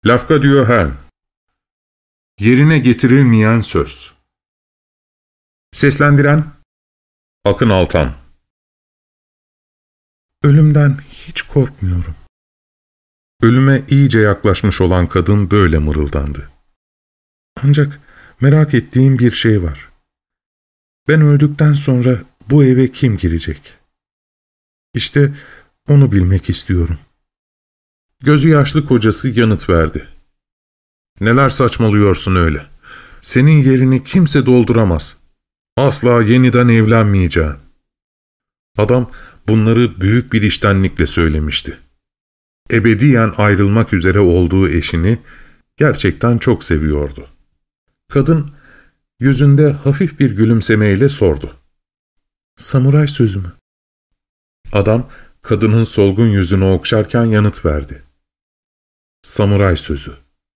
Lafka diyor Helm. Yerine getirilmeyen söz. Seslendiren Akın Altan. Ölümden hiç korkmuyorum. Ölüme iyice yaklaşmış olan kadın böyle mırıldandı. Ancak merak ettiğim bir şey var. Ben öldükten sonra bu eve kim girecek? İşte onu bilmek istiyorum. Gözü yaşlı kocası yanıt verdi. Neler saçmalıyorsun öyle? Senin yerini kimse dolduramaz. Asla yeniden evlenmeyeceğim. Adam bunları büyük bir içtenlikle söylemişti. Ebediyen ayrılmak üzere olduğu eşini gerçekten çok seviyordu. Kadın yüzünde hafif bir gülümsemeyle sordu. Samuray sözü mü? Adam kadının solgun yüzünü okşarken yanıt verdi. Samuray sözü.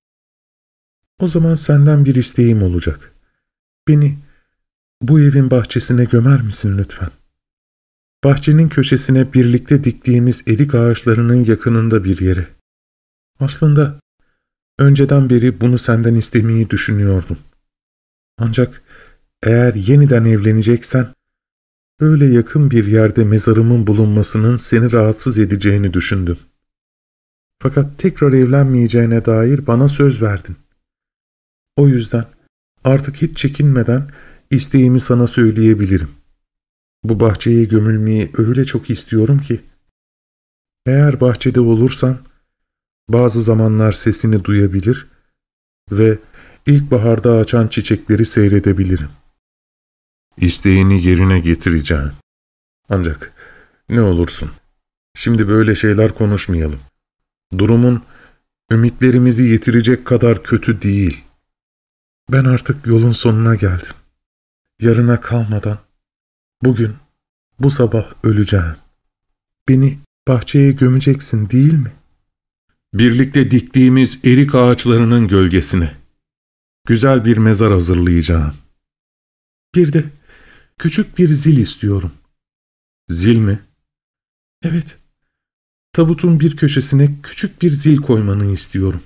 O zaman senden bir isteğim olacak. Beni bu evin bahçesine gömer misin lütfen? Bahçenin köşesine birlikte diktiğimiz erik ağaçlarının yakınında bir yere. Aslında önceden beri bunu senden istemeyi düşünüyordum. Ancak eğer yeniden evleneceksen, öyle yakın bir yerde mezarımın bulunmasının seni rahatsız edeceğini düşündüm. Fakat tekrar evlenmeyeceğine dair bana söz verdin. O yüzden artık hiç çekinmeden isteğimi sana söyleyebilirim. Bu bahçeye gömülmeyi öyle çok istiyorum ki, eğer bahçede olursan, bazı zamanlar sesini duyabilir ve ilkbaharda açan çiçekleri seyredebilirim. İsteğini yerine getireceğim. Ancak ne olursun, şimdi böyle şeyler konuşmayalım. Durumun ümitlerimizi yitirecek kadar kötü değil. Ben artık yolun sonuna geldim. Yarına kalmadan, bugün, bu sabah öleceğim. Beni bahçeye gömeceksin değil mi? Birlikte diktiğimiz erik ağaçlarının gölgesine. Güzel bir mezar hazırlayacağım. Bir de küçük bir zil istiyorum. Zil mi? Evet. Tabutun bir köşesine küçük bir zil koymanı istiyorum.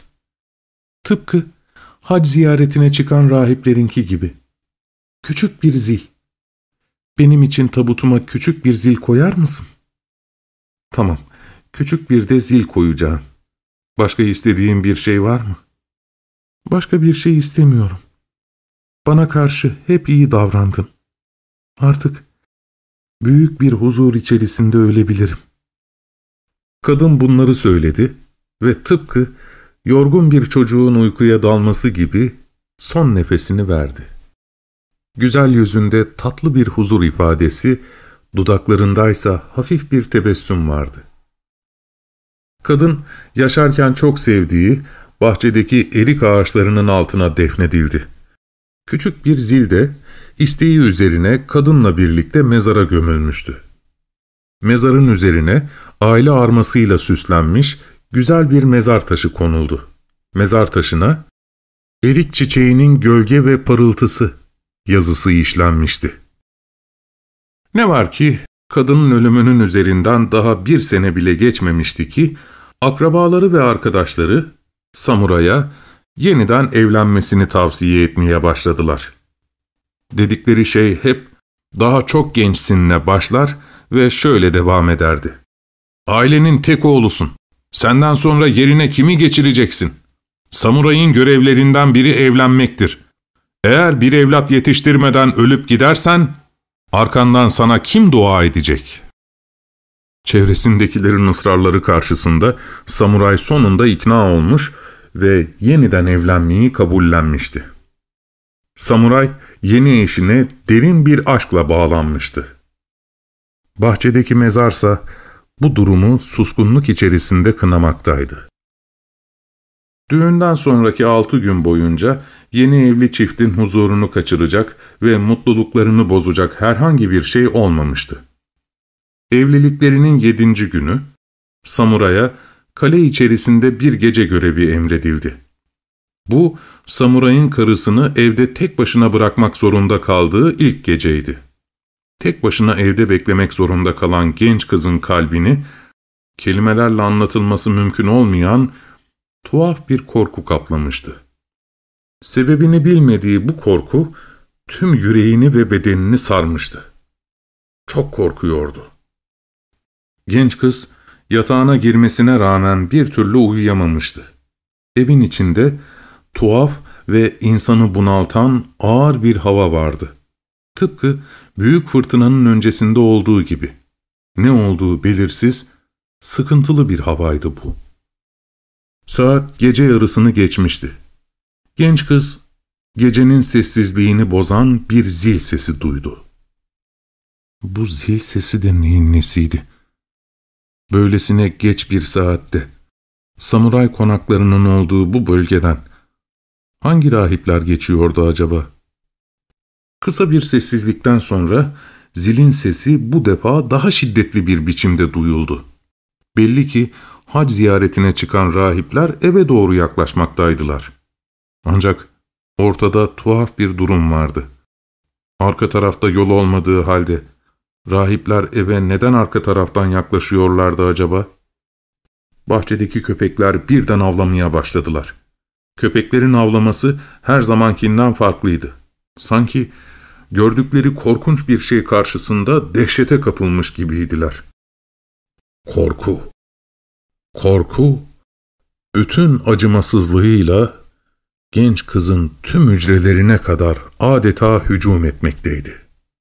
Tıpkı hac ziyaretine çıkan rahiplerinki gibi. Küçük bir zil. Benim için tabutuma küçük bir zil koyar mısın? Tamam, küçük bir de zil koyacağım. Başka istediğin bir şey var mı? Başka bir şey istemiyorum. Bana karşı hep iyi davrandın. Artık büyük bir huzur içerisinde ölebilirim. Kadın bunları söyledi ve tıpkı yorgun bir çocuğun uykuya dalması gibi son nefesini verdi. Güzel yüzünde tatlı bir huzur ifadesi, dudaklarındaysa hafif bir tebessüm vardı. Kadın, yaşarken çok sevdiği bahçedeki erik ağaçlarının altına defnedildi. Küçük bir zil de isteği üzerine kadınla birlikte mezara gömülmüştü. Mezarın üzerine aile armasıyla süslenmiş güzel bir mezar taşı konuldu. Mezar taşına erik çiçeğinin gölge ve parıltısı yazısı işlenmişti. Ne var ki kadının ölümünün üzerinden daha 1 sene bile geçmemişti ki akrabaları ve arkadaşları Samuray'a yeniden evlenmesini tavsiye etmeye başladılar. Dedikleri şey hep daha çok gençsinle başlar ve şöyle devam ederdi. Ailenin tek oğlusun. Senden sonra yerine kimi geçireceksin? Samuray'ın görevlerinden biri evlenmektir. Eğer bir evlat yetiştirmeden ölüp gidersen, arkandan sana kim dua edecek? Çevresindekilerin ısrarları karşısında Samuray sonunda ikna olmuş ve yeniden evlenmeyi kabullenmişti. Samuray yeni eşine derin bir aşkla bağlanmıştı. Bahçedeki mezarsa bu durumu suskunluk içerisinde kınamaktaydı. Düğünden sonraki 6 gün boyunca yeni evli çiftin huzurunu kaçıracak ve mutluluklarını bozacak herhangi bir şey olmamıştı. Evliliklerinin 7. günü, Samuray'a kale içerisinde bir gece görevi emredildi. Bu, Samuray'ın karısını evde tek başına bırakmak zorunda kaldığı ilk geceydi. Tek başına evde beklemek zorunda kalan genç kızın kalbini, kelimelerle anlatılması mümkün olmayan tuhaf bir korku kaplamıştı. Sebebini bilmediği bu korku tüm yüreğini ve bedenini sarmıştı. Çok korkuyordu. Genç kız yatağına girmesine rağmen bir türlü uyuyamamıştı. Evin içinde tuhaf ve insanı bunaltan ağır bir hava vardı. Tıpkı büyük fırtınanın öncesinde olduğu gibi. Ne olduğu belirsiz, sıkıntılı bir havaydı bu. Saat gece yarısını geçmişti. Genç kız, gecenin sessizliğini bozan bir zil sesi duydu. Bu zil sesi de neyin nesiydi? Böylesine geç bir saatte, samuray konaklarının olduğu bu bölgeden hangi rahipler geçiyordu acaba? Kısa bir sessizlikten sonra zilin sesi bu defa daha şiddetli bir biçimde duyuldu. Belli ki hac ziyaretine çıkan rahipler eve doğru yaklaşmaktaydılar. Ancak ortada tuhaf bir durum vardı. Arka tarafta yol olmadığı halde rahipler eve neden arka taraftan yaklaşıyorlardı acaba? Bahçedeki köpekler birden avlamaya başladılar. Köpeklerin avlaması her zamankinden farklıydı. Sanki gördükleri korkunç bir şey karşısında dehşete kapılmış gibiydiler. Korku. Korku, bütün acımasızlığıyla genç kızın tüm hücrelerine kadar adeta hücum etmekteydi.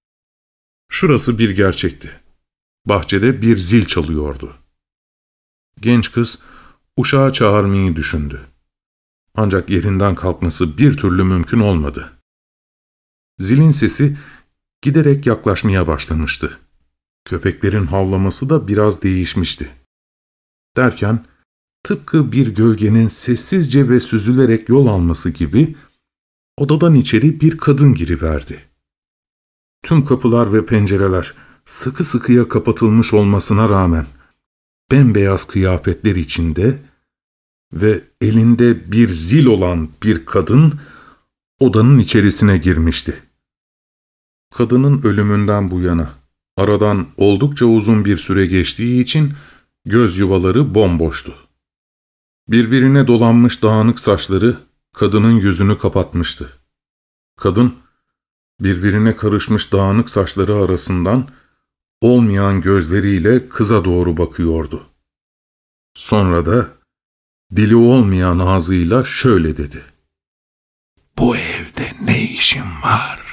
Şurası bir gerçekti. Bahçede bir zil çalıyordu. Genç kız uşağı çağırmayı düşündü. Ancak yerinden kalkması bir türlü mümkün olmadı. Zilin sesi giderek yaklaşmaya başlamıştı. Köpeklerin havlaması da biraz değişmişti. Derken tıpkı bir gölgenin sessizce ve süzülerek yol alması gibi odadan içeri bir kadın giriverdi. Tüm kapılar ve pencereler sıkı sıkıya kapatılmış olmasına rağmen bembeyaz kıyafetler içinde ve elinde bir zil olan bir kadın odanın içerisine girmişti. Kadının ölümünden bu yana aradan oldukça uzun bir süre geçtiği için göz yuvaları bomboştu. Birbirine dolanmış dağınık saçları kadının yüzünü kapatmıştı. Kadın, birbirine karışmış dağınık saçları arasından olmayan gözleriyle kıza doğru bakıyordu. Sonra da dili olmayan ağzıyla şöyle dedi. "Bu evde ne işin var?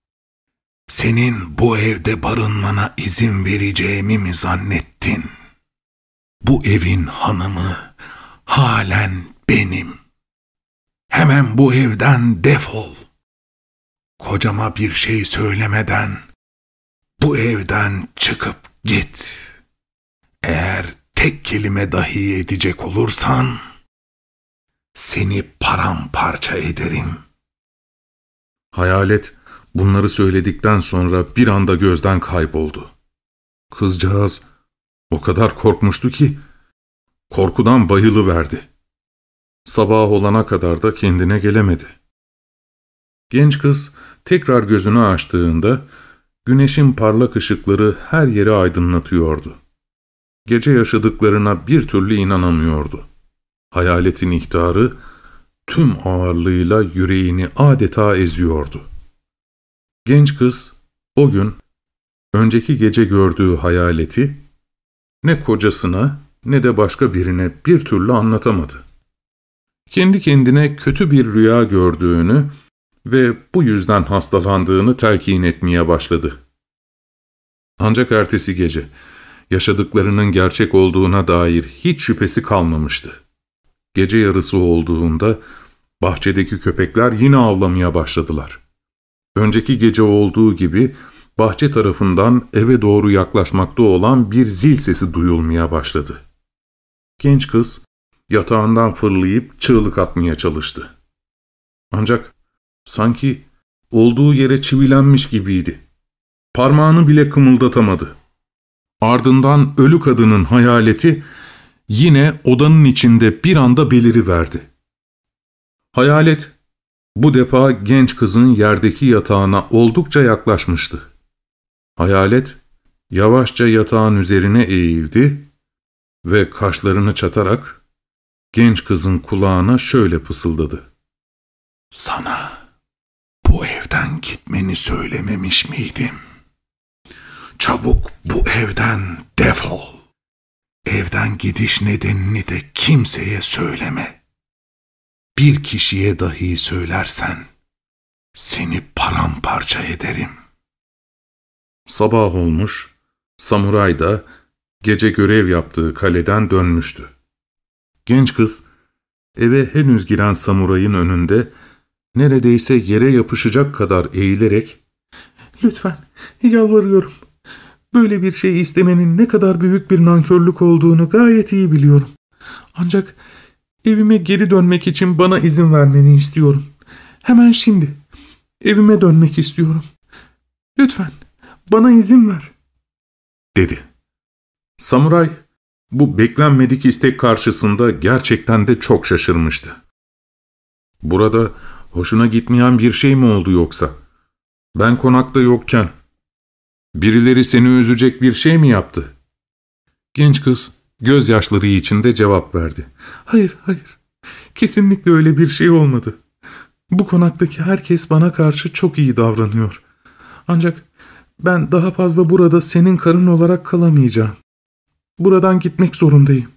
Senin bu evde barınmana izin vereceğimi mi zannettin? Bu evin hanımı halen benim. Hemen bu evden defol. Kocama bir şey söylemeden bu evden çıkıp git. Eğer tek kelime dahi edecek olursan seni paramparça ederim." Hayalet bunları söyledikten sonra bir anda gözden kayboldu. Kızcağız o kadar korkmuştu ki korkudan bayılıverdi. Sabah olana kadar da kendine gelemedi. Genç kız tekrar gözünü açtığında güneşin parlak ışıkları her yeri aydınlatıyordu. Gece yaşadıklarına bir türlü inanamıyordu. Hayaletin ihtarı tüm ağırlığıyla yüreğini adeta eziyordu. Genç kız o gün önceki gece gördüğü hayaleti ne kocasına ne de başka birine bir türlü anlatamadı. Kendi kendine kötü bir rüya gördüğünü ve bu yüzden hastalandığını telkin etmeye başladı. Ancak ertesi gece yaşadıklarının gerçek olduğuna dair hiç şüphesi kalmamıştı. Gece yarısı olduğunda bahçedeki köpekler yine avlamaya başladılar. Önceki gece olduğu gibi bahçe tarafından eve doğru yaklaşmakta olan bir zil sesi duyulmaya başladı. Genç kız yatağından fırlayıp çığlık atmaya çalıştı. Ancak sanki olduğu yere çivilenmiş gibiydi. Parmağını bile kımıldatamadı. Ardından ölü kadının hayaleti yine odanın içinde bir anda beliriverdi. Hayalet bu defa genç kızın yerdeki yatağına oldukça yaklaşmıştı. Hayalet yavaşça yatağın üzerine eğildi ve kaşlarını çatarak genç kızın kulağına şöyle fısıldadı. "Sana bu evden gitmeni söylememiş miydim? Çabuk bu evden defol. Evden gidiş nedenini de kimseye söyleme. Bir kişiye dahi söylersen seni paramparça ederim." Sabah olmuş, samuray da gece görev yaptığı kaleden dönmüştü. Genç kız eve henüz giren samurayın önünde neredeyse yere yapışacak kadar eğilerek "Lütfen, yalvarıyorum. Böyle bir şey istemenin ne kadar büyük bir nankörlük olduğunu gayet iyi biliyorum. Ancak evime geri dönmek için bana izin vermeni istiyorum. Hemen şimdi. Evime dönmek istiyorum. Lütfen, bana izin ver," dedi. Samuray, bu beklenmedik istek karşısında gerçekten de çok şaşırmıştı. Burada hoşuna gitmeyen bir şey mi oldu yoksa? Ben konakta yokken birileri seni üzecek bir şey mi yaptı? Genç kız gözyaşları içinde cevap verdi. Hayır, hayır. Kesinlikle öyle bir şey olmadı. Bu konaktaki herkes bana karşı çok iyi davranıyor. Ancak ben daha fazla burada senin karın olarak kalamayacağım. Buradan gitmek zorundayım.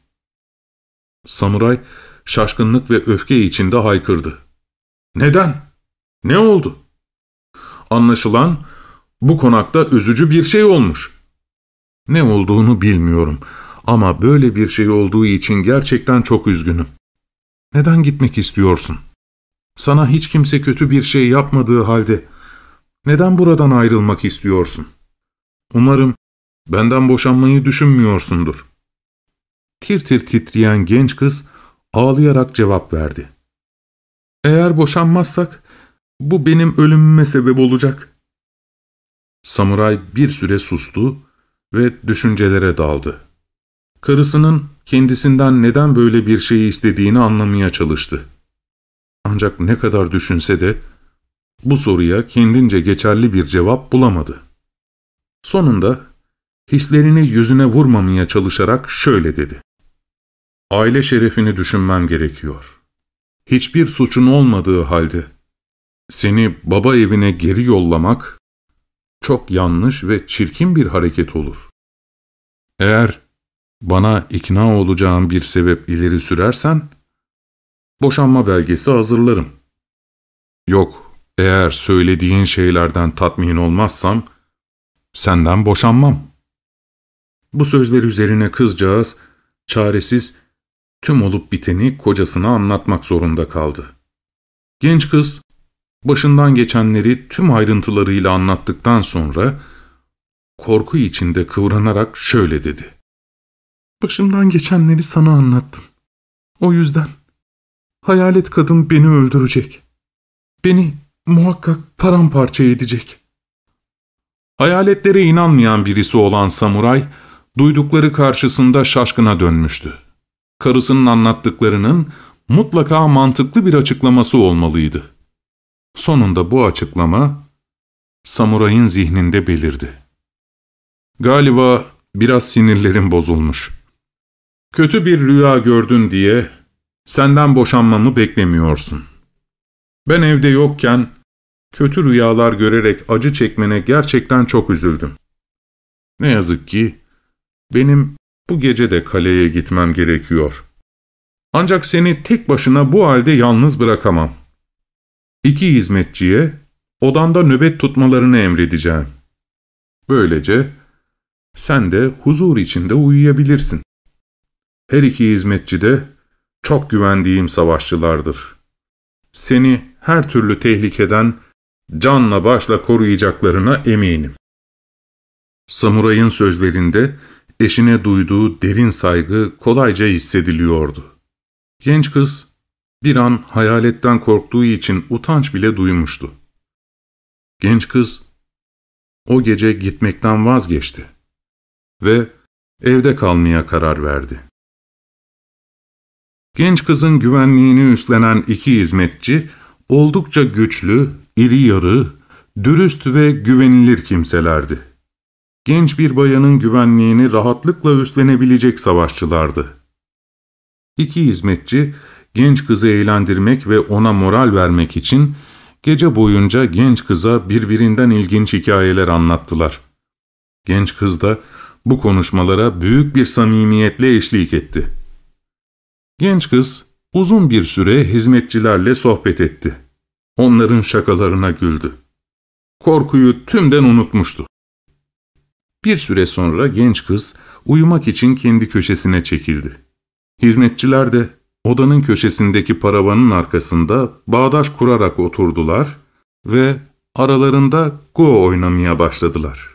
Samuray şaşkınlık ve öfke içinde haykırdı. Neden? Ne oldu? Anlaşılan bu konakta üzücü bir şey olmuş. Ne olduğunu bilmiyorum ama böyle bir şey olduğu için gerçekten çok üzgünüm. Neden gitmek istiyorsun? Sana hiç kimse kötü bir şey yapmadığı halde neden buradan ayrılmak istiyorsun? Umarım benden boşanmayı düşünmüyorsundur. Tir tir titreyen genç kız ağlayarak cevap verdi. Eğer boşanmazsak bu benim ölümüme sebep olacak. Samuray bir süre sustu ve düşüncelere daldı. Karısının kendisinden neden böyle bir şeyi istediğini anlamaya çalıştı. Ancak ne kadar düşünse de bu soruya kendince geçerli bir cevap bulamadı. Sonunda hislerini yüzüne vurmamaya çalışarak şöyle dedi. Aile şerefini düşünmem gerekiyor. Hiçbir suçun olmadığı halde seni baba evine geri yollamak çok yanlış ve çirkin bir hareket olur. Eğer bana ikna olacağın bir sebep ileri sürersen, boşanma belgesi hazırlarım. Yok, eğer söylediğin şeylerden tatmin olmazsam, senden boşanmam. Bu sözler üzerine kızcağız, çaresiz, tüm olup biteni kocasına anlatmak zorunda kaldı. Genç kız, başından geçenleri tüm ayrıntılarıyla anlattıktan sonra, korku içinde kıvranarak şöyle dedi. Başımdan geçenleri sana anlattım. O yüzden hayalet kadın beni öldürecek. Beni muhakkak paramparça edecek. Hayaletlere inanmayan birisi olan samuray, duydukları karşısında şaşkına dönmüştü. Karısının anlattıklarının mutlaka mantıklı bir açıklaması olmalıydı. Sonunda bu açıklama, samurayın zihninde belirdi. Galiba biraz sinirlerim bozulmuş. Kötü bir rüya gördün diye senden boşanmamı beklemiyorsun. Ben evde yokken kötü rüyalar görerek acı çekmene gerçekten çok üzüldüm. Ne yazık ki benim bu gece de kaleye gitmem gerekiyor. Ancak seni tek başına bu halde yalnız bırakamam. 2 hizmetçiye odanda nöbet tutmalarını emredeceğim. Böylece sen de huzur içinde uyuyabilirsin. Her 2 hizmetçi de çok güvendiğim savaşçılardır. Seni her türlü tehlikeden canla başla koruyacaklarına eminim. Samurayın sözlerinde eşine duyduğu derin saygı kolayca hissediliyordu. Genç kız bir an hayaletten korktuğu için utanç bile duymuştu. Genç kız o gece gitmekten vazgeçti ve evde kalmaya karar verdi. Genç kızın güvenliğini üstlenen 2 hizmetçi oldukça güçlü, iri yarı, dürüst ve güvenilir kimselerdi. Genç bir bayanın güvenliğini rahatlıkla üstlenebilecek savaşçılardı. İki hizmetçi genç kızı eğlendirmek ve ona moral vermek için gece boyunca genç kıza birbirinden ilginç hikayeler anlattılar. Genç kız da bu konuşmalara büyük bir samimiyetle eşlik etti. Genç kız uzun bir süre hizmetçilerle sohbet etti. Onların şakalarına güldü. Korkuyu tümden unutmuştu. Bir süre sonra genç kız uyumak için kendi köşesine çekildi. Hizmetçiler de odanın köşesindeki paravanın arkasında bağdaş kurarak oturdular ve aralarında go oynamaya başladılar.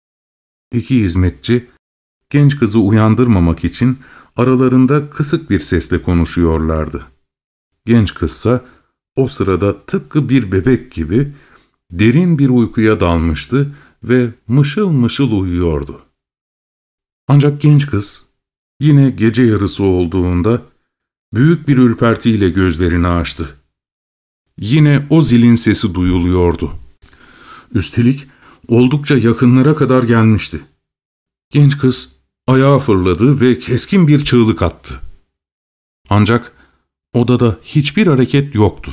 İki hizmetçi genç kızı uyandırmamak için aralarında kısık bir sesle konuşuyorlardı. Genç kızsa o sırada tıpkı bir bebek gibi derin bir uykuya dalmıştı ve mışıl mışıl uyuyordu. Ancak genç kız yine gece yarısı olduğunda büyük bir ürpertiyle gözlerini açtı. Yine o zilin sesi duyuluyordu. Üstelik oldukça yakınlara kadar gelmişti. Genç kız ayağa fırladı ve keskin bir çığlık attı. Ancak odada hiçbir hareket yoktu.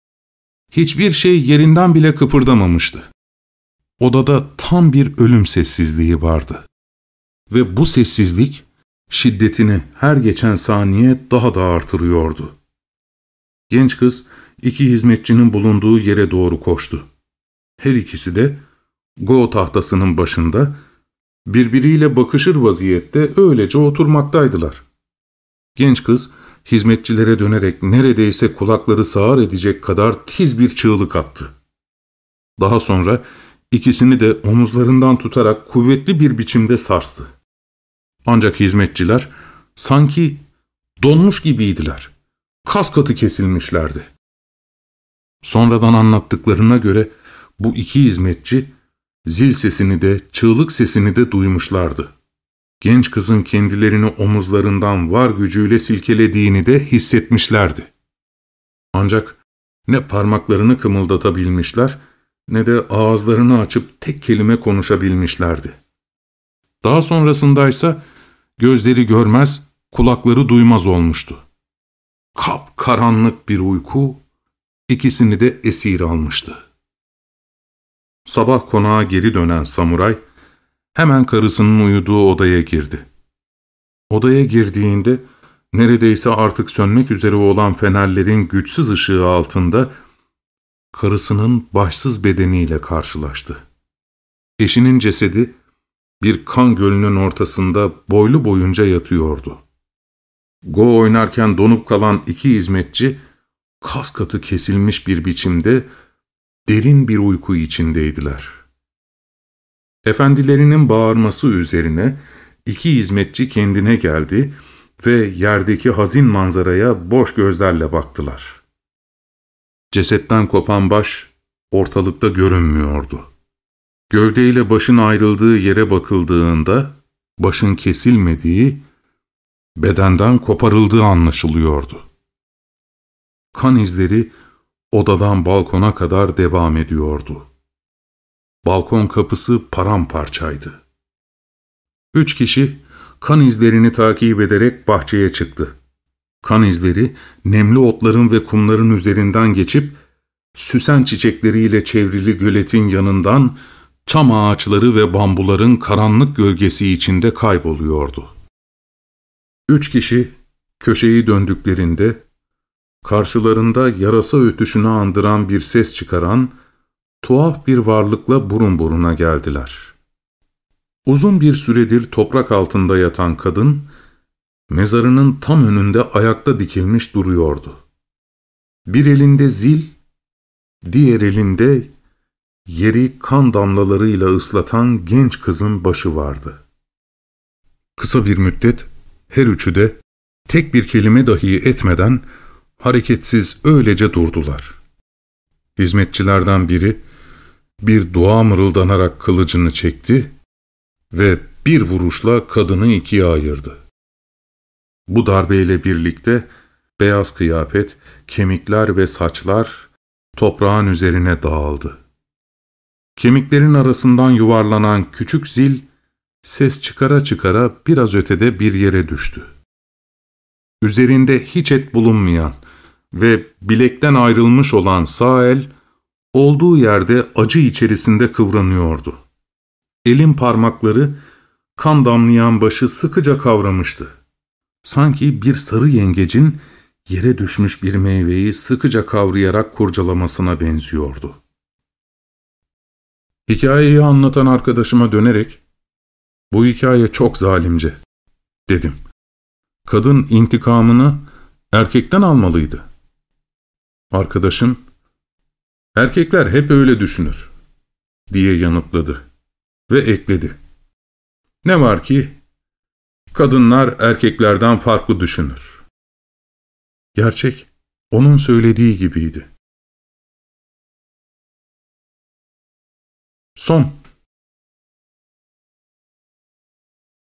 Hiçbir şey yerinden bile kıpırdamamıştı. Odada tam bir ölüm sessizliği vardı. Ve bu sessizlik şiddetini her geçen saniye daha da artırıyordu. Genç kız iki hizmetçinin bulunduğu yere doğru koştu. Her ikisi de go tahtasının başında birbiriyle bakışır vaziyette öylece oturmaktaydılar. Genç kız hizmetçilere dönerek neredeyse kulakları sağır edecek kadar tiz bir çığlık attı. Daha sonra ikisini de omuzlarından tutarak kuvvetli bir biçimde sarstı. Ancak hizmetçiler sanki donmuş gibiydiler. Kas katı kesilmişlerdi. Sonradan anlattıklarına göre bu iki hizmetçi zil sesini de çığlık sesini de duymuşlardı. Genç kızın kendilerini omuzlarından var gücüyle silkelediğini de hissetmişlerdi. Ancak ne parmaklarını kımıldatabilmişler ne de ağızlarını açıp tek kelime konuşabilmişlerdi. Daha sonrasındaysa gözleri görmez, kulakları duymaz olmuştu. Kapkaranlık bir uyku ikisini de esir almıştı. Sabah konağa geri dönen samuray hemen karısının uyuduğu odaya girdi. Odaya girdiğinde neredeyse artık sönmek üzere olan fenerlerin güçsüz ışığı altında karısının başsız bedeniyle karşılaştı. Eşinin cesedi bir kan gölünün ortasında boylu boyunca yatıyordu. Go oynarken donup kalan iki hizmetçi kas katı kesilmiş bir biçimde derin bir uyku içindeydiler. Efendilerinin bağırması üzerine iki hizmetçi kendine geldi ve yerdeki hazin manzaraya boş gözlerle baktılar. Cesetten kopan baş ortalıkta görünmüyordu. Gövdeyle başın ayrıldığı yere bakıldığında başın kesilmediği, bedenden koparıldığı anlaşılıyordu. Kan izleri odadan balkona kadar devam ediyordu. Balkon kapısı paramparçaydı. 3 kişi kan izlerini takip ederek bahçeye çıktı. Kan izleri nemli otların ve kumların üzerinden geçip süsen çiçekleriyle çevrili göletin yanından çam ağaçları ve bambuların karanlık gölgesi içinde kayboluyordu. 3 kişi köşeyi döndüklerinde karşılarında yarasa ötüşünü andıran bir ses çıkaran tuhaf bir varlıkla burun buruna geldiler. Uzun bir süredir toprak altında yatan kadın, mezarının tam önünde ayakta dikilmiş duruyordu. Bir elinde zil, diğer elinde yeri kan damlalarıyla ıslatan genç kızın başı vardı. Kısa bir müddet her üçü de tek bir kelime dahi etmeden hareketsiz öylece durdular. Hizmetçilerden biri bir dua mırıldanarak kılıcını çekti ve bir vuruşla kadını ikiye ayırdı. Bu darbeyle birlikte beyaz kıyafet, kemikler ve saçlar toprağın üzerine dağıldı. Kemiklerin arasından yuvarlanan küçük zil ses çıkara çıkara biraz ötede bir yere düştü. üzerinde hiç et bulunmayan ve bilekten ayrılmış olan sağ el, olduğu yerde acı içerisinde kıvranıyordu. Elin parmakları, kan damlayan başı sıkıca kavramıştı. Sanki bir sarı yengecin yere düşmüş bir meyveyi sıkıca kavrayarak kurcalamasına benziyordu. Hikayeyi anlatan arkadaşıma dönerek, "Bu hikaye çok zalimce," dedim. "Kadın intikamını erkekten almalıydı." Arkadaşım, "Erkekler hep öyle düşünür," diye yanıtladı ve ekledi. "Ne var ki, kadınlar erkeklerden farklı düşünür." Gerçek, onun söylediği gibiydi. Son